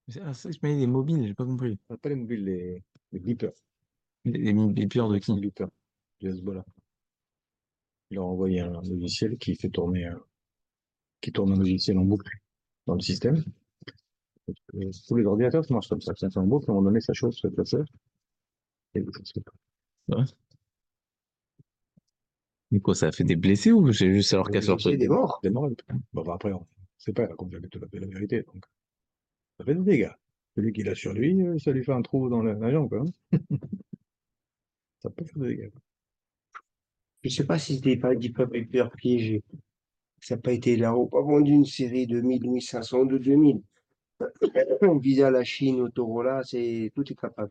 Ah, ça, je mets des mobiles, j'ai pas compris. Pas les mobiles, les beepers. Les pires de Les qui? beepers du Hezbollah. Il leur a envoyé un logiciel qui tourne un logiciel en boucle dans le système. Tous les ordinateurs, ça marche comme ça. C'est en boucle, à un moment donné, ça chauffe, ça fait. Et ça. Ouais. Mais quoi, ça a fait des blessés ou c'est juste alors qu'elle sort J'ai truc? des morts. Des morts. Bon, bah, après, on sait pas, comme j'avais tout la vérité. Donc, ça fait des dégâts. Celui qui l'a sur lui, ça lui fait un trou dans la jambe, quoi, hein. Ça peut faire des dégâts. Je sais pas si c'était pas du peuple hyper piégé. Ça n'a pas été là. On n'a pas vendu une série de 1500 de 2000. Visa la Chine, Motorola, tout est capable.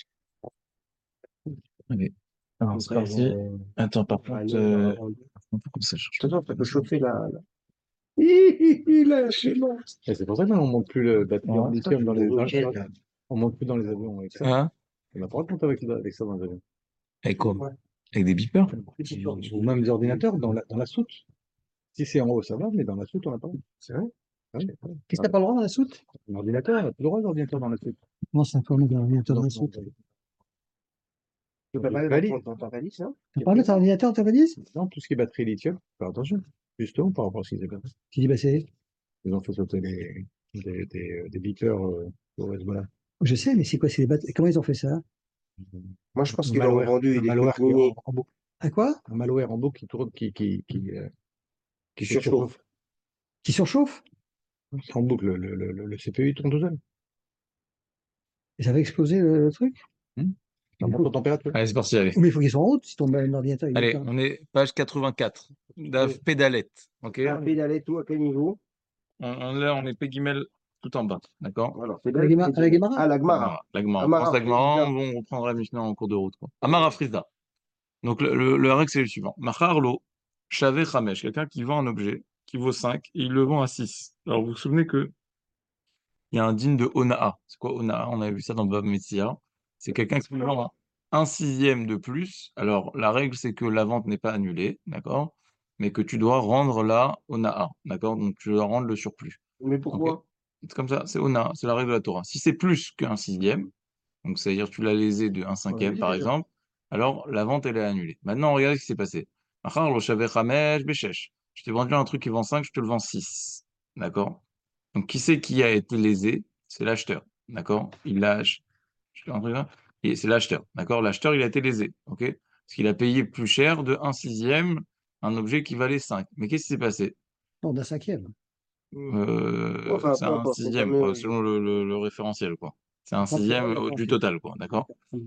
Allez. Alors, c'est Après, parti. bon, Attends, par contre, nous, on va la vendre. pourquoi ça change pas? Attention, ça peut chauffer là. Il a chez moi. Et c'est pour ça qu'on ne monte plus le batterie en Ouais. Toi, lithium tu dans veux les, dans, nickel, dans- là. on monte plus dans les avions avec ça. Hein? On n'a pas le droit de monter avec ça dans les avions. Avec quoi? Ouais. Avec des beepers? Petit peu. Ou même des ordinateurs dans la soute. Si c'est en haut, ça va, mais dans la soute, on n'a pas le droit. C'est vrai? Ah oui, ah oui. Qu'est-ce que t'as pas le droit dans la soute? Un ordinateur, on n'a plus le droit d'ordinateur dans la soute. Comment ça, comment dans l'ordinateur dans Non, la non, soute? Tu peux pas valide. dans ton valise, hein? T'as parlé de ton ordinateur, ta valise? Non, tout ce qui est batterie lithium, faire attention. Justement, par rapport à ce qu'ils ont fait. Tu dis, bah, c'est, Ils ont fait sauter des beepers au Hezbollah. je sais, mais c'est quoi, c'est les bateaux? Comment ils ont fait ça? Moi, je pense Un qu'ils l'ont malware, vendu, un il est malware qui est minier, en boucle. À quoi? Un malware en boucle qui tourne, qui qui fait surchauffe. Qui surchauffe? C'est en boucle, le CPU il tourne tout seul. Et ça va exploser le truc? Hmm. Ça Il monte faut- en température. Allez, c'est parti, allez. Mais il faut qu'ils soient en route si ton ordinateur il est Allez, plein. on est page 84. DAF Oui. pédalette. Ok? Un pédalette, tout à quel niveau? Là, on est Pégimel tout en bas. D'accord? Alors, À la Guémara? Ah, la Gmara. L'Agmara. L'Agmara. On pense Amara l'Agmara, Frisda. on reprendra Mishnah en cours de route, quoi. Amara Frisda. Donc, le règle, c'est le suivant. Macharlo, Shavé Chamesh, quelqu'un qui vend un objet qui vaut 5 et il le vend à 6. Alors, vous vous souvenez que il y a un digne de Onaa. C'est quoi Onaa? On avait vu ça dans Bab Metzia. C'est quelqu'un qui vend un sixième de plus. Alors, la règle, c'est que la vente n'est pas annulée, d'accord? Mais que tu dois rendre la Onaa, d'accord? Donc, tu dois rendre le surplus. Mais Ok? pourquoi? C'est comme ça, c'est Onaa, c'est la règle de la Torah. Si c'est plus qu'un sixième, donc c'est-à-dire tu l'as lésé de un On l'a cinquième, dit par déjà. exemple, alors la vente, elle est annulée. Maintenant, regardez ce qui s'est passé. Achar lo shaveh chamesh beshesh. Je t'ai vendu un truc qui vend 5, je te le vends 6. D'accord? Donc, qui c'est qui a été lésé? C'est l'acheteur. D'accord? Il lâche. Et c'est l'acheteur. D'accord? L'acheteur, il a été lésé. OK? Parce qu'il a payé plus cher de un sixième un objet qui valait 5. Mais qu'est-ce qui s'est passé? Non, d'un cinquième. Enfin, C'est peu un importe, c'est quand sixième, même. selon le référentiel, quoi. C'est un Après, sixième ouais, du référentiel. total, quoi. D'accord?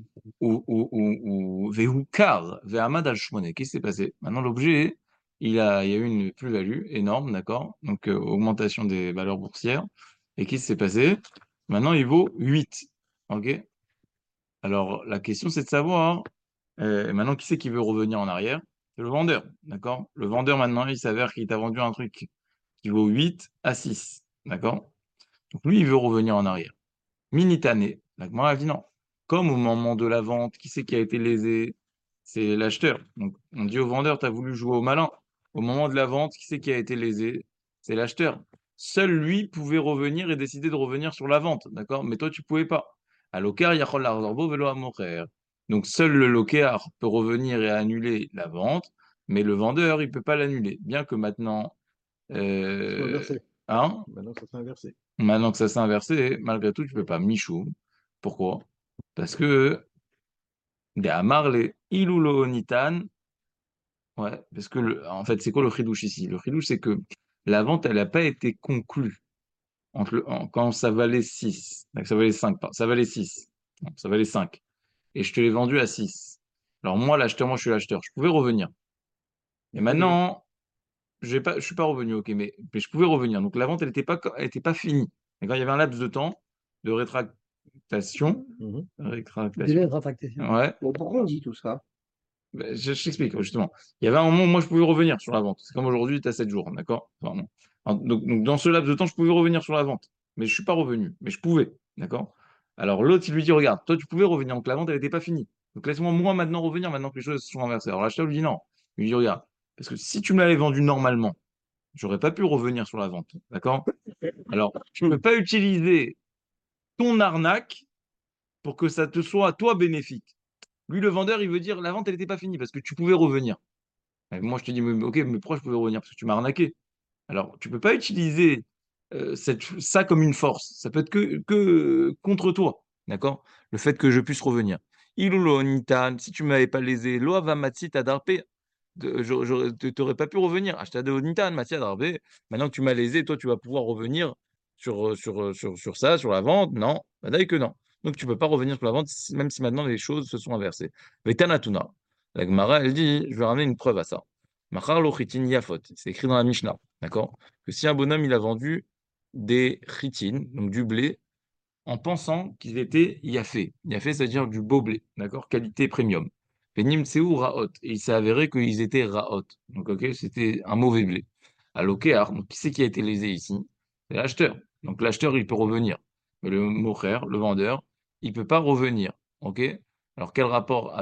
Ou Vehoukar, Vehamad al-Shmoné. Qu'est-ce qui s'est passé? Maintenant, l'objet, il y a eu une plus-value énorme, d'accord? Donc, augmentation des valeurs boursières. Et qu'est-ce qui s'est passé? Maintenant, il vaut 8. OK? Alors, la question, c'est de savoir, maintenant, qui c'est qui veut revenir en arrière? C'est le vendeur, d'accord? Le vendeur, maintenant, il s'avère qu'il t'a vendu un truc qui vaut 8 à 6, d'accord? Donc, lui, il veut revenir en arrière. Minitané. La Gemara a dit non. Comme au moment de la vente, qui c'est qui a été lésé? C'est l'acheteur. Donc, on dit au vendeur, tu as voulu jouer au malin. Au moment de la vente, qui c'est qui a été lésé? C'est l'acheteur. Seul lui pouvait revenir et décider de revenir sur la vente, d'accord? Mais toi, tu pouvais pas. À l'okar, yachol l'arzorbo velo amocher. Donc, seul le locar peut revenir et annuler la vente, mais le vendeur, il peut pas l'annuler. Bien que maintenant, C'est euh, inversé. hein? Maintenant, ça s'est inversé. Maintenant que ça s'est inversé, malgré tout, tu peux pas Michou. Pourquoi? Parce que des Amarle Ilulo Nitan, ouais, parce que en fait, c'est quoi le chidouche ici? Le chidouche, c'est que la vente, elle n'a pas été conclue quand ça valait 6. Donc, ça valait 5, ça valait 6. Non, ça valait 5. Et je te l'ai vendu à 6. Alors moi, l'acheteur, moi je suis l'acheteur, je pouvais revenir. Et maintenant, je suis pas revenu, ok, mais je pouvais revenir. Donc la vente, elle était pas finie. Et quand il y avait un laps de temps de rétractation, Mhm. Délai rétractation. de rétractation. Ouais, Mais pourquoi on dit tout ça? ben, je t'explique, justement. Il y avait un moment où moi, je pouvais revenir sur la vente. C'est comme aujourd'hui, tu as 7 jours, d'accord? Enfin, bon. Donc, dans ce laps de temps, je pouvais revenir sur la vente. Mais je suis pas revenu. Mais je pouvais, d'accord? Alors, l'autre, il lui dit, regarde, toi, tu pouvais revenir. Donc, la vente, elle n'était pas finie. Donc, laisse-moi, moi, maintenant revenir, maintenant que les choses se sont renversées. Alors, l'acheteur lui dit non. Il lui dit, regarde, parce que si tu me l'avais vendu normalement, j'aurais pas pu revenir sur la vente, d'accord? Alors, je peux pas utiliser ton arnaque pour que ça te soit à toi bénéfique. Lui, le vendeur, il veut dire la vente, elle n'était pas finie parce que tu pouvais revenir. Et moi, je te dis, ok, mais pourquoi je pouvais revenir? Parce que tu m'as arnaqué. Alors, tu peux pas utiliser ça comme une force. Ça peut être que contre toi, d'accord? Le fait que je puisse revenir. Ilulo nitan, si tu m'avais pas lésé, lo avamatsi tadarpe, t'aurais pas pu revenir. Ashtado nitan, matsi tadarpe. Maintenant que tu m'as lésé, toi, tu vas pouvoir revenir sur ça, sur la vente. Non, bah, d'ailleurs que non. Donc, tu peux pas revenir sur la vente, même si maintenant les choses se sont inversées. Vetanatuna. La Gemara, elle dit, je vais ramener une preuve à ça. Machar lo chitin yafot. C'est écrit dans la Mishnah, d'accord? Que si un bonhomme il a vendu des chitines, donc du blé, en pensant qu'ils étaient yafé. Yafé, c'est-à-dire du beau blé, d'accord? Qualité premium. Venim tseu raot. Et il s'est avéré qu'ils étaient raot. Donc, ok, c'était un mauvais blé. À l'okéar, donc qui c'est qui a été lésé ici? C'est l'acheteur. Donc, l'acheteur, il peut revenir. Mais le mocher, le vendeur, il peut pas revenir. Ok? Alors, quel rapport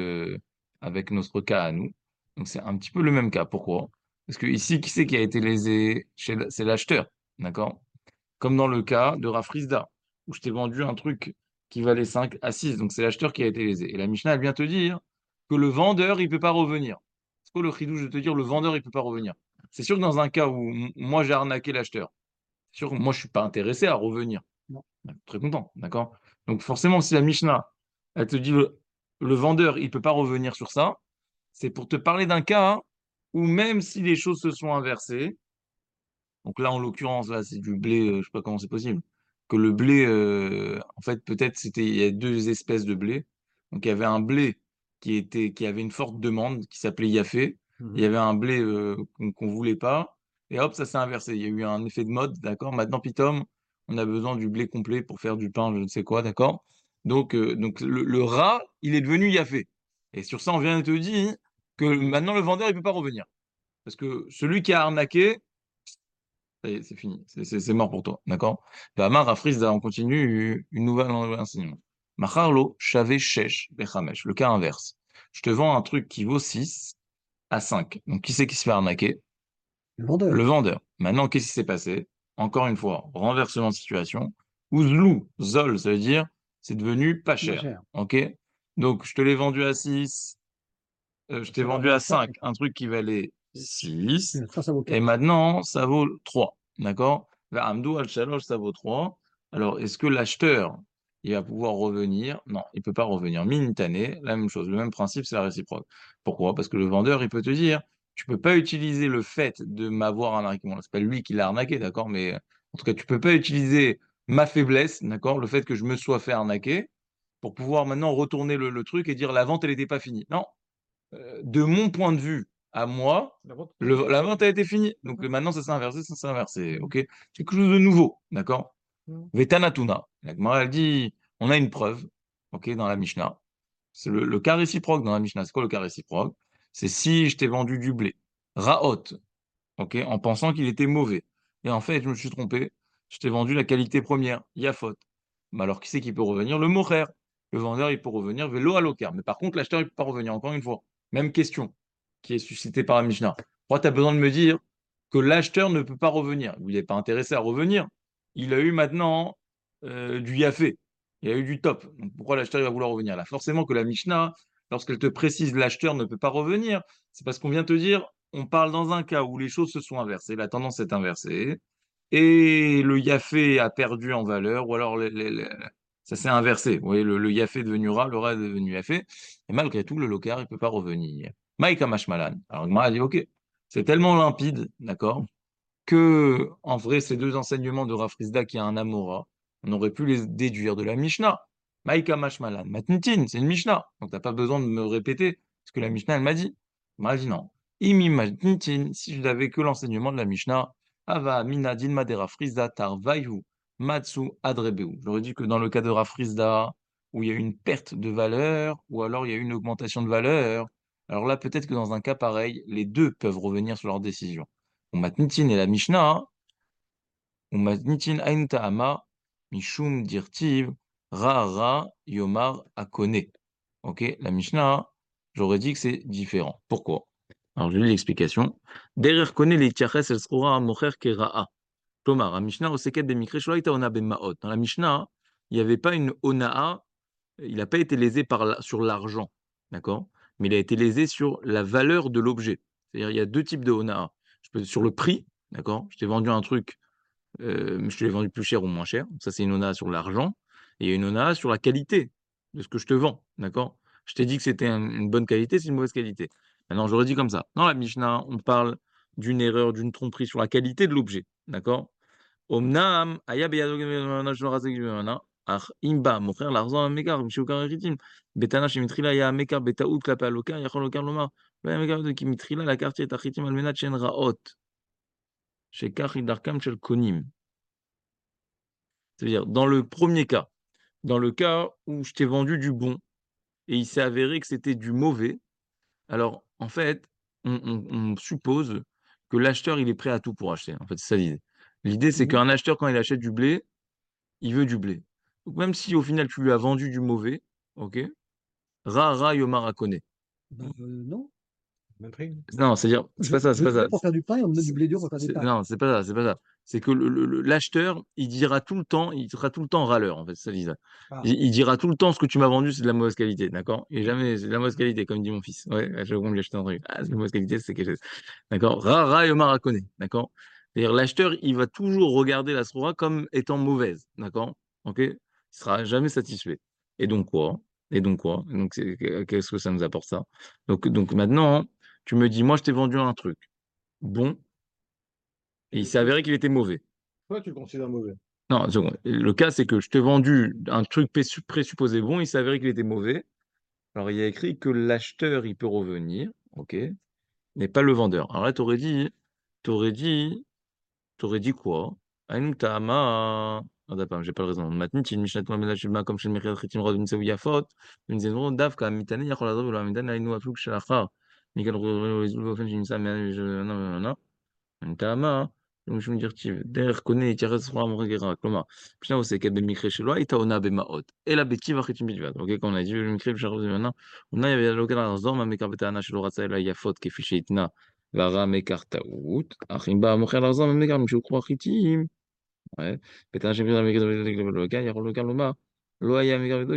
avec notre cas à nous? Donc, c'est un petit peu le même cas. Pourquoi? Parce que ici, qui c'est qui a été lésé? C'est l'acheteur. D'accord? Comme dans le cas de Rafrizda, où je t'ai vendu un truc qui valait 5 à 6, donc c'est l'acheteur qui a été lésé. Et la Mishnah, elle vient te dire que le vendeur, il ne peut pas revenir. C'est quoi le chidouche de te dire le vendeur, il ne peut pas revenir? C'est sûr que dans un cas où moi j'ai arnaqué l'acheteur, c'est sûr que moi je ne suis pas intéressé à revenir. Non. Très content, d'accord? Donc forcément, si la Mishnah, elle te dit le vendeur, il ne peut pas revenir sur ça, c'est pour te parler d'un cas où même si les choses se sont inversées, donc là, en l'occurrence, là, c'est du blé, je sais pas comment c'est possible. Que le blé, en fait, peut-être il y a deux espèces de blé. Donc il y avait un blé qui avait une forte demande, qui s'appelait Yafé. Il y avait un blé qu'on voulait pas. Et hop, ça s'est inversé. Il y a eu un effet de mode, d'accord? Maintenant, Pitom, on a besoin du blé complet pour faire du pain, je ne sais quoi, d'accord? Donc le rat, il est devenu Yafé. Et sur ça, on vient de te dire que maintenant, le vendeur, il peut pas revenir. Parce que celui qui a arnaqué, ça y est, c'est fini, c'est mort pour toi, d'accord? Amar Rafrizda, on continue une nouvelle enseignement. Macharlo, Shave Shesh, Bechamesh, le cas inverse. Je te vends un truc qui vaut 6 à 5. Donc, qui c'est qui se fait arnaquer? Le vendeur. Le vendeur. Maintenant, qu'est-ce qui s'est passé? Encore une fois, renversement de situation. Ouzlou, Zol, ça veut dire c'est devenu pas Pas cher. cher. Ok? Donc, je te l'ai vendu à 6, je t'ai Ça va vendu à valoir 5 5. un truc qui valait 6, Ça vaut et 4. maintenant, ça vaut 3. D'accord? Amdou al-Shalosh, ça vaut 3. Alors, est-ce que l'acheteur, il va pouvoir revenir? Non, il ne peut pas revenir. Minitané, la même chose. Le même principe, c'est la réciproque. Pourquoi? Parce que le vendeur, il peut te dire, tu ne peux pas utiliser le fait de m'avoir arnaqué. Bon, c'est pas lui qui l'a arnaqué, d'accord? Mais en tout cas, tu ne peux pas utiliser ma faiblesse, d'accord? Le fait que je me sois fait arnaquer pour pouvoir maintenant retourner le truc et dire la vente, elle n'était pas finie. Non, de mon point de vue, à moi, la vente a été finie. Donc maintenant, ça s'est inversé, ça s'est inversé. Ok? C'est quelque chose de nouveau. D'accord? Vetanatuna. La Gemara, elle dit on a une preuve, ok, dans la Mishnah. C'est le cas réciproque dans la Mishnah. C'est quoi le cas réciproque? C'est si je t'ai vendu du blé, Raot, ok, en pensant qu'il était mauvais. Et en fait, je me suis trompé. Je t'ai vendu la qualité première, Yafot. Mais alors, qui c'est qui peut revenir? Le mocher. Le vendeur, il peut revenir vélo à l'ocar. Mais par contre, l'acheteur, il ne peut pas revenir. Encore une fois, même question qui est suscitée par la Mishnah. Pourquoi tu as besoin de me dire que l'acheteur ne peut pas revenir? Il n'est pas intéressé à revenir. Il a eu maintenant du Yafé. Il a eu du top. Donc pourquoi l'acheteur il va vouloir revenir là? Forcément que la Mishnah, lorsqu'elle te précise l'acheteur ne peut pas revenir, c'est parce qu'on vient te dire on parle dans un cas où les choses se sont inversées, la tendance est inversée, et le Yafé a perdu en valeur, ou alors ça s'est inversé. Vous voyez, le Yafé est devenu rat, le rat est devenu Yafé, et malgré tout, le Lokar, il ne peut pas revenir. Maïka Mashmalan. Alors, Gmara a dit, ok, c'est tellement limpide, d'accord, que, en vrai, ces deux enseignements de Rafrizda qui a un Amora, on aurait pu les déduire de la Mishnah. Maïka Mashmalan. Matnitin, c'est une Mishnah, donc tu n'as pas besoin de me répéter ce que la Mishnah, elle m'a dit. M'a dit non. Imi Matnitin, si je n'avais que l'enseignement de la Mishnah, Ava Mina Dilma de Rafrizda Tar Vayu Matsu Adrebeu. J'aurais dit que dans le cas de Rafrizda, où il y a une perte de valeur, ou alors il y a une augmentation de valeur, alors là, peut-être que dans un cas pareil, les deux peuvent revenir sur leur décision. Matnitin et la Mishnah, Matnitin Ain Ta'ama, Mishum Dirtiv, Ra Yomar Akone. Ok, la Mishnah, j'aurais dit que c'est différent. Pourquoi? Alors, je lis l'explication. Derrière connaît les tiaches el sroura mocher kera'a. Tomar, la Mishnah, oseket bemikre shlo haïta ona bema'ot. Dans la Mishnah, il n'y avait pas une Ona'a, il n'a pas été lésé sur l'argent, d'accord? Mais il a été lésé sur la valeur de l'objet. C'est-à-dire, il y a deux types de Ona'a. Sur le prix, d'accord? Je t'ai vendu un truc, je te l'ai vendu plus cher ou moins cher. Ça, c'est une Ona'a sur l'argent. Et il y a une Ona'a sur la qualité de ce que je te vends, d'accord? Je t'ai dit que c'était une bonne qualité, c'est une mauvaise qualité. Maintenant, j'aurais dit comme ça. Dans la Mishnah, on parle d'une erreur, d'une tromperie sur la qualité de l'objet, d'accord? אמנם היה בידו גמל שלא רצה גמל, אך אם בא מוכר לחזור המקר משהוא קרא חיטים, בטענה שמתחילה היה המקר בטעות כלפי הלוקח, יכול לוקח לומר, לא היה מקר כי מתחילה לקחתי את החיטים על מנת שהן רעות, שכך היא דרכם של קונים. C'est-à-dire, dans le premier cas, dans le cas où je t'ai vendu du bon et il s'est avéré que c'était du mauvais, alors en fait, on suppose que l'acheteur il est prêt à tout pour acheter. En fait, c'est ça l'idée. L'idée, c'est qu'un acheteur, quand il achète du blé, il veut du blé. Donc même si au final tu lui as vendu du mauvais, ok, Ra Yomar Akone. Non. Même prix. Non, c'est-à-dire, c'est pas ça, c'est Je pas ça. pour faire du pain et on me donne du blé dur pour faire du pain. Non, c'est pas ça, c'est pas ça. C'est que l'acheteur, il dira tout le temps, il sera tout le temps râleur, en fait, c'est ça Lisa. Ah. Il dira tout le temps ce que tu m'as vendu, c'est de la mauvaise qualité, d'accord? Et jamais c'est de la mauvaise qualité, comme dit mon fils. Ouais, à chaque fois que j'ai acheté un truc. Ah, c'est de la mauvaise qualité, c'est quelque chose. D'accord? Ra Yomar Akone, d'accord? C'est-à-dire, l'acheteur, il va toujours regarder la Sroura comme étant mauvaise, d'accord? Ok? Il sera jamais satisfait. Et donc quoi? Et donc quoi? Donc, qu'est-ce que ça nous apporte ça? Donc maintenant, tu me dis, moi, je t'ai vendu un truc bon, et il s'est avéré qu'il était mauvais. Toi, tu le considères mauvais. Non, une seconde. Le cas, c'est que je t'ai vendu un truc présupposé bon, il s'est avéré qu'il était mauvais. Alors, il y a écrit que l'acheteur, il peut revenir, ok, mais pas le vendeur. Alors là, t'aurais dit, t'aurais dit quoi? Aïnou ta'ama. Ah, d'accord, j'ai pas le raison. Maintenant, tu mishnah toi, mais là, je suis comme chez le Mechir Chitim Rod, une Seouya Fot, une Zénon, Davka, Mitane, Yachol Azov, ou la Mitane, Aïnou Afluk, Shalachar, Michael Rouzou, Ofen, Jinsa, mais non. טעמה, משום דכתיב, דרך קונה יתייחס סחורה מוכרת, כלומר, משנה עוסקת במקרה שלא הייתה עונה במעות, אלא בטיב החיטים בלבד, אוקיי? כמו נגיד, במקרה בשחר זמנה, עונה יביא לא כדאי לחזור מהמקר בטענה שלא רצה אלא יפות כפי שהתנה, והרע מקר טעות, אך אם בא המוכר לחזור מהמקר משהוא קרוא חיטים, בטענה שמקר המקר בלבד, יכול לקר לומר, לא היה המקר בלבד,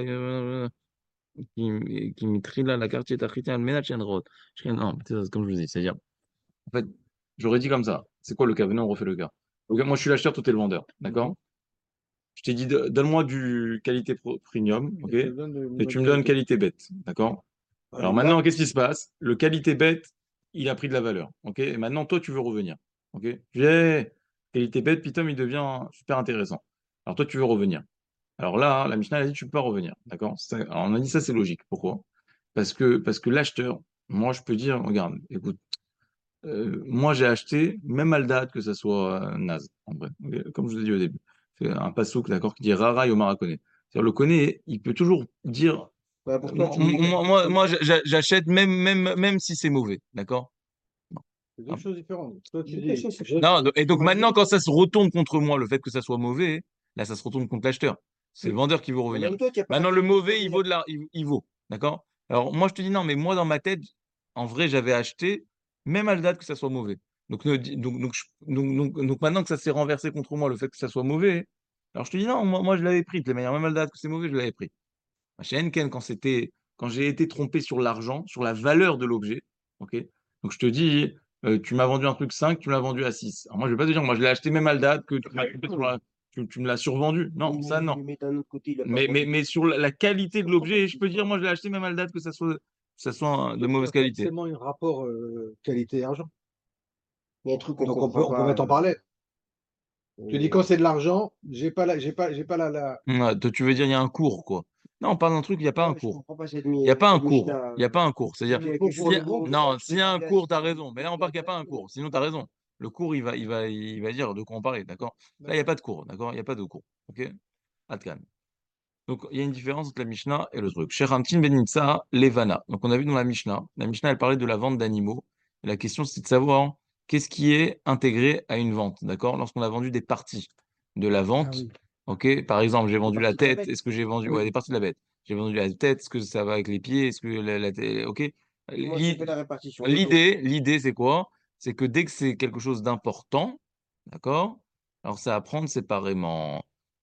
כי מתחילה לקחתי את החיטים על מנת שהן רעות. Non, comme je vous dis, c'est-à-dire, en fait, j'aurais dit comme ça. C'est quoi le cas? Venez, on refait le cas. Donc, moi, je suis l'acheteur, toi, t'es le vendeur. D'accord? Je t'ai dit, donne-moi du qualité premium, ok? Et tu me donnes qualité bête. D'accord? Alors maintenant, qu'est-ce qui se passe? Le qualité bête, il a pris de la valeur. Ok? Et maintenant, toi, tu veux revenir. Ok? J'ai qualité bête, Pitom, il devient super intéressant. Alors toi, tu veux revenir. Alors là, la Mishnah elle a dit, tu peux pas revenir. D'accord? Alors on a dit ça, c'est logique. Pourquoi? Parce que l'acheteur, moi, je peux dire, regarde, écoute, moi, j'ai acheté, même à le date que ça soit naze, en vrai. Comme je vous ai dit au début. C'est un passouk, d'accord, qui dit Rara Yomara Kone. C'est-à-dire, le Kone, il peut toujours dire Bah, pourquoi tu dis moi, j'achète même si c'est mauvais, d'accord? C'est deux choses différentes. Toi, tu Deux dis. questions, c'est- Non, et donc maintenant, quand ça se retourne contre moi, le fait que ça soit mauvais, là, ça se retourne contre l'acheteur. C'est le vendeur qui veut Mais revenir. même toi, tu n'as pas Maintenant, acheté le pour mauvais, il revenir. vaut il vaut, d'accord? Alors, moi, je te dis non, mais moi, dans ma tête, en vrai, j'avais acheté, même à la date que ça soit mauvais. Donc, donc maintenant que ça s'est renversé contre moi, le fait que ça soit mauvais, alors je te dis non, moi je l'avais pris. De toute manière, même à la date que c'est mauvais, je l'avais pris. Chez Henken, quand j'ai été trompé sur l'argent, sur la valeur de l'objet, ok? Donc je te dis, tu m'as vendu un truc 5, tu me l'as vendu à 6. Alors moi, je vais pas te dire, moi je l'ai acheté même à la date que tu m'as trompé tu me l'as survendu. Non, Oui, ça non. mais d'un autre côté, il a pas Mais sur la qualité de l'objet, je peux dire, moi je l'ai acheté même à la date que ça soit de mauvaise qualité. Forcément un rapport qualité-argent. Il y a un truc qu'on Donc comprend on peut pas. mettre en parallèle. Tu dis quand c'est de l'argent, j'ai pas la. Ouais, toi, tu veux dire, il y a un cours, quoi. Non, on parle d'un truc, il n'y a pas un Ouais, je cours. comprends pas cette, Il n'y a pas un cette cours. Mishnah. Il n'y a pas un cours. C'est-à-dire, Il y a quelque chose de bon, non, tu s'il peux y a un demander à cours, tu as celui raison. Mais là, on parle qu'il n'y a pas un cours. Sinon, tu as raison. Le cours, il va dire de quoi on parlait, d'accord? Là, il n'y a pas de cours, d'accord? Il n'y a pas de cours. OK? Atkan. Donc, il y a une différence entre la Mishnah et le truc. Sherantin Benitsa, Levana. Donc, on a vu dans la Mishnah, elle parlait de la vente d'animaux. Et la question, c'est de savoir qu'est-ce qui est intégré à une vente, d'accord? Lorsqu'on a vendu des parties de la Ah vente, oui. ok? Par exemple, j'ai vendu la parties de la tête. bête. Est-ce que j'ai vendu, Oui. ouais, des parties de la bête. J'ai vendu la tête. Est-ce que ça va avec les pieds? Est-ce que la tête, ok? Moi, je fais la répartition. Le dos. L'idée, c'est quoi? C'est que dès que c'est quelque chose d'important, d'accord? Alors, c'est à prendre séparément.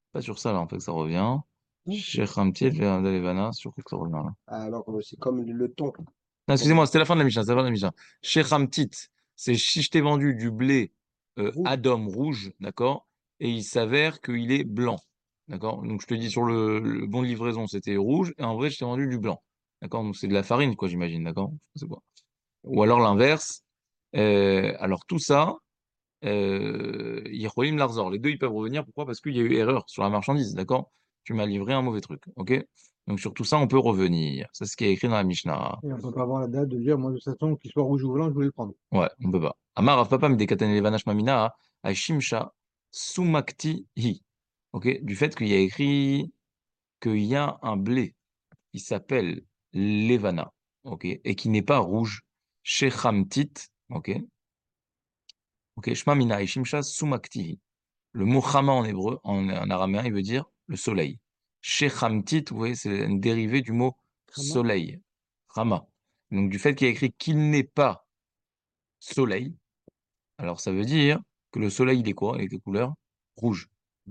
Pas sur ça, là, en fait, que ça revient. Non, Sheikh Hamtiet, Levana, sur quoi que ça revient, là? Alors, c'est comme le ton. Non, excusez-moi, c'était la fin de la Mishnah, c'était la fin de la Mishnah. Sheikh Hamtit, c'est si je t'ai vendu du blé rouge. Adam rouge, d'accord, et il s'avère qu'il est blanc, d'accord? Donc je te dis sur le bon de livraison, c'était rouge, et en vrai, je t'ai vendu du blanc, d'accord? Donc c'est de la farine, quoi, j'imagine, d'accord? C'est quoi? Ou alors l'inverse. Alors tout ça, Yicholim Larzor, les deux, ils peuvent revenir. Pourquoi? Parce qu'il y a eu erreur sur la marchandise, d'accord? Tu m'as livré un mauvais truc, ok? Donc sur tout ça, on peut revenir. C'est ce qui est écrit dans la Mishnah. Et on peut pas avoir la date de dire, moi, de toute façon, qu'il soit rouge ou blanc, je voulais le prendre. Ouais, on peut pas. Amar Rav Papa Midekaten Levanash Mamina à Shimsha Sumakti Hi. Ok, du fait qu'il y a écrit qu'il y a un blé qui s'appelle Levana, ok, et qui n'est pas rouge, Shechamtit, ok, ok, Shmamina et Shimsha Sumakti Hi. Le mot Chama en hébreu, en araméen, il veut dire le soleil. Shechamtit, vous voyez, c'est une dérivée du mot Rama. soleil. Rama. Donc du fait qu'il y a écrit qu'il n'est pas soleil, alors ça veut dire que le soleil, il est quoi? Avec les couleurs rouge.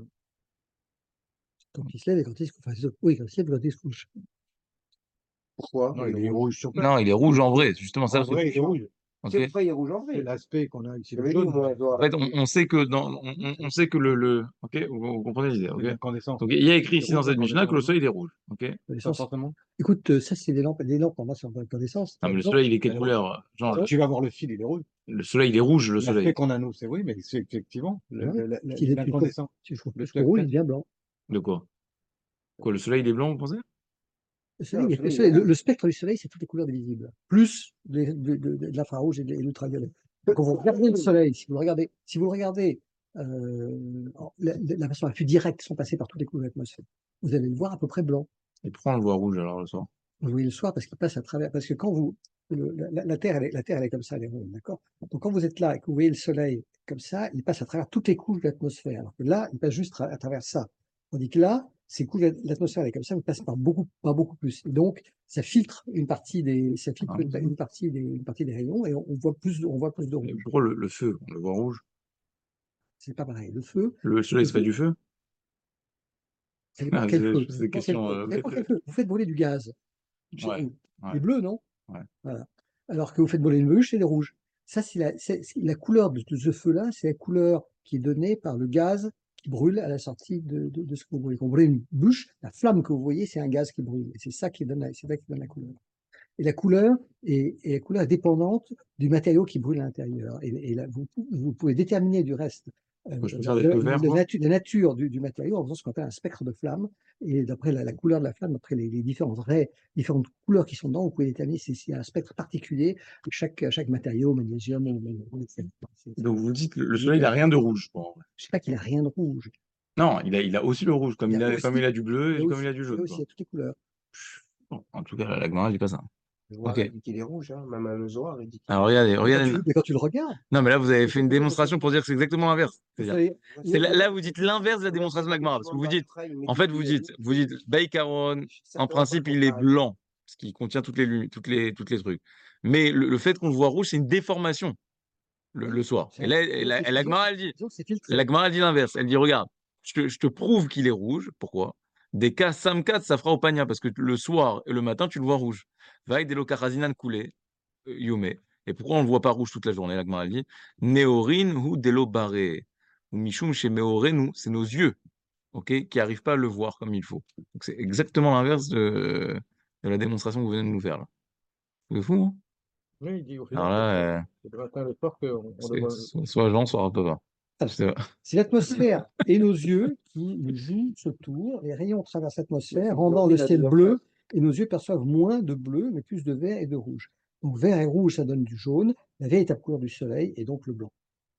Quand il se lève et quand il se couche. Enfin, oui, quand il se lève et quand il se couche. Pourquoi? Non, il est rouge sur place. Non, il est rouge en vrai, justement ça. En vrai, il est rouge. Ok. C'est pourquoi il est rouge en C'est vrai. l'aspect qu'on a ici, le J'avais dit, jaune, moi, En fait, on sait que on sait que ok, vous comprenez l'idée, ok. c'est l'incandescent. Donc il y a écrit C'est ici dans rouge, cette Mishnah que le l'incandescent. soleil il est rouge, ok. Pas L'essence. forcément. Écoute, ça, c'est les lampes. Les lampes, pour moi, c'est en incandescence. Ah, mais le soleil il est quelle Alors, couleur? Genre tu vas voir le fil, il est rouge. le soleil il est rouge, le soleil. L'aspect qu'on a, nous, c'est oui, mais c'est effectivement Ouais. S'il est plus l'incandescent. si je trouve Le plus trop rouge, il spectacle. devient blanc. De quoi? Quoi, le soleil il est blanc, vous pensez? Le spectre du soleil, c'est toutes les couleurs visibles, plus de l'infrarouge et de l'ultraviolet. Donc, quand vous regardez le soleil, si vous le regardez la façon la plus directe, sans passer par toutes les couleurs de l'atmosphère, vous allez le voir à peu près blanc. Et pourquoi on le voit rouge alors le soir? Vous voyez le soir parce qu'il passe à travers. Parce que quand vous. La Terre, elle est comme ça, elle est ronde, d'accord? Donc quand vous êtes là et que vous voyez le soleil comme ça, il passe à travers toutes les couches de l'atmosphère. Alors que là, il passe juste à travers ça. Tandis que là, ces couches de l'atmosphère, elle est comme ça, il passe par beaucoup plus. Et donc, ça filtre ça filtre Ah. une partie des rayons et on voit plus de Et rouge. pourquoi le feu, on le voit rouge? C'est pas pareil. Le feu, Le soleil le c'est pas feu, du feu? ça dépend Ah, quel je feu. pose des questions. Ça dépend quel feu. Vous faites brûler du gaz chez Ouais, vous. Il est ouais, bleu, non? ouais. Voilà. Alors que vous faites brûler une bûche, c'est des rouges. Ça, c'est la couleur de ce feu-là, c'est la couleur qui est donnée par le gaz qui brûle à la sortie de ce que vous brûlez. Quand vous brûlez une bûche, la flamme que vous voyez, c'est un gaz qui brûle. Et c'est ça qui donne la couleur. Et la couleur est dépendante du matériau qui brûle à l'intérieur. Et là, vous pouvez déterminer du reste Moi, je peux faire des feux verts, quoi. la nature du matériau en faisant ce qu'on appelle un spectre de flamme. Et d'après la couleur de la flamme, d'après les différentes couleurs qui sont dedans, vous pouvez déterminer s'il y a un spectre particulier à chaque matériau, magnésium Donc vous dites le soleil il a rien de rouge. Bon. je sais pas qu'il a rien de rouge. Non, il a aussi le rouge, comme comme il a du bleu et comme il a du Il a jaune, aussi quoi. à toutes les couleurs. Bon, en tout cas, la Gemara, elle dit pas ça. Le Zohar, Ok. il dit qu'il est rouge, hein. Même le Zohar, il dit qu'il est Alors rouge. regardez. Mais quand tu le regardes, Non, mais là, vous avez fait une démonstration pour dire que c'est exactement l'inverse. vous C'est-à-dire, savez, là, vous dites l'inverse de la démonstration de la Gemara, parce que vous dites, en fait, vous dites, Baïkaron, en principe, il est blanc, parce qu'il contient toutes les trucs. Mais le fait qu'on le voit rouge, c'est une déformation le soir. Et là, la Gemara, elle dit, disons que c'est filtré. la Gemara, elle dit l'inverse. Elle dit, regarde, je te prouve qu'il est rouge. Pourquoi? Des cas Samkat, ça fera au pania, parce que le soir et le matin, tu le vois rouge. Vaï de l'okarazinan coulé, Yume. Et pourquoi on ne le voit pas rouge toute la journée? La Gemara, elle dit, Neorin ou delo baré. Ou Michoum chez Meorenu, c'est nos yeux, ok, qui n'arrivent pas à le voir comme il faut. Donc c'est exactement l'inverse de la démonstration que vous venez de nous faire là. C'est fou, hein? Oui, il dit au Alors final, là, c'est le matin, le soir qu'on le voit. soit Jean, soit Rapova. C'est l'atmosphère et nos yeux qui nous jouent ce tour. Les rayons traversent l'atmosphère, rendant le ciel bleu, et nos yeux perçoivent moins de bleu, mais plus de vert et de rouge. Donc vert et rouge, ça donne du jaune, la véritable couleur du soleil, et donc le blanc.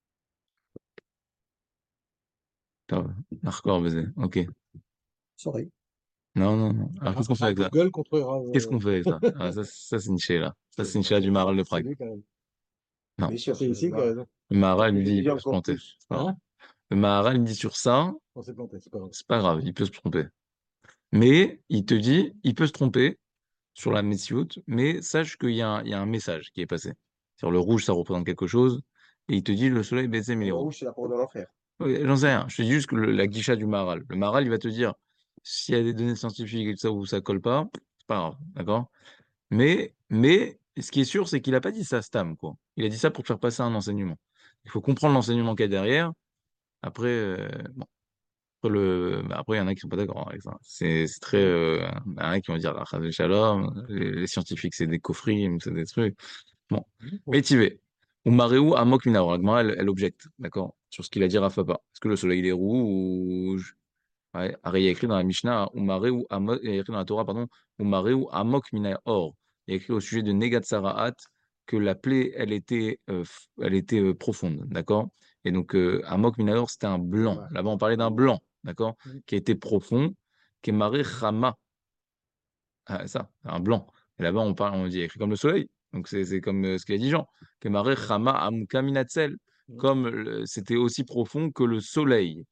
Hardcore, baiser. Ok. Sorry. Non. Alors qu'est-ce qu'on fait avec ça? Google contre Rav. Qu'est-ce qu'on fait avec ça? Ah, ça c'est une là. Ça, c'est une chéla du Maral de C'est Prague. lui, quand même. Non. Bien sûr, C'est ici qu'il a raison. Le Maharal, il il dit, il dit peut se encore planter. plus. C'est pas grave. Le Maharal, il dit sur ça, On s'est planté, c'est pas grave. c'est pas grave, il peut se tromper. Mais il te dit, il peut se tromper sur la Metsiout, mais sache il y a un message qui est passé. Sur le rouge, ça représente quelque chose, et il te dit le soleil baissé, mais il est Le rouge. rouge, c'est la porte de l'enfer. Ouais, j'en sais rien. Je te dis juste que la guicha du Maharal. Le Maharal, il va te dire s'il y a des données scientifiques et tout ça où ça colle pas, c'est pas grave, d'accord? Mais ce qui est sûr, c'est qu'il a pas dit ça Stam, quoi. Il a dit ça pour te faire passer un enseignement. Il faut comprendre l'enseignement qu'il y a derrière. Après, bon, après, il y en a qui sont pas d'accord avec ça. C'est très, il y en a qui vont dire, ah, Chas Shalom, les scientifiques, c'est des coffris, c'est des trucs. Bon. Mais tu vas. Ou Maréou Amok Minaor. La Gemara, elle objecte, d'accord? Sur ce qu'il a dit Rafa pas. Est-ce que le soleil il est rouge? Ouais. Arrête, il y a écrit dans la Mishnah, ou Maréou Amok, il y a écrit dans la Torah, pardon, ou Maréou Amok Minaor. Il y a écrit au sujet de Negat Sarahat que la plaie, elle était profonde, d'accord? Et donc, Amok Minaor, c'était un blanc. Ouais. Là-bas, on parlait d'un blanc, d'accord? Qui était profond, qui est maré Chama. Ah, ça, un blanc. Et là-bas, on parle, on dit écrit comme le soleil. Donc, c'est comme ce qu'il a dit Jean. Kemare Chama Amuka Minatsel. Comme c'était aussi profond que le soleil,